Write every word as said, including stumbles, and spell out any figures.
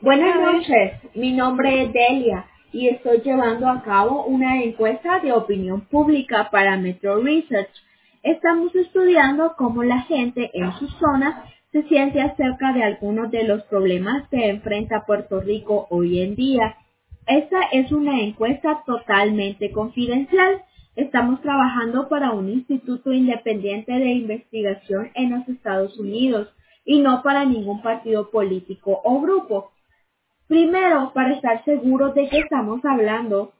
Buenas A ver, noches, mi nombre es Delia y estoy llevando a cabo una encuesta de opinión pública para Metro Research. Estamos estudiando cómo la gente en su zona se siente acerca de algunos de los problemas que enfrenta Puerto Rico hoy en día. Esta es una encuesta totalmente confidencial. Estamos trabajando para un instituto independiente de investigación en los Estados Unidos y no para ningún partido político o grupo. Primero, para estar seguros de que estamos hablando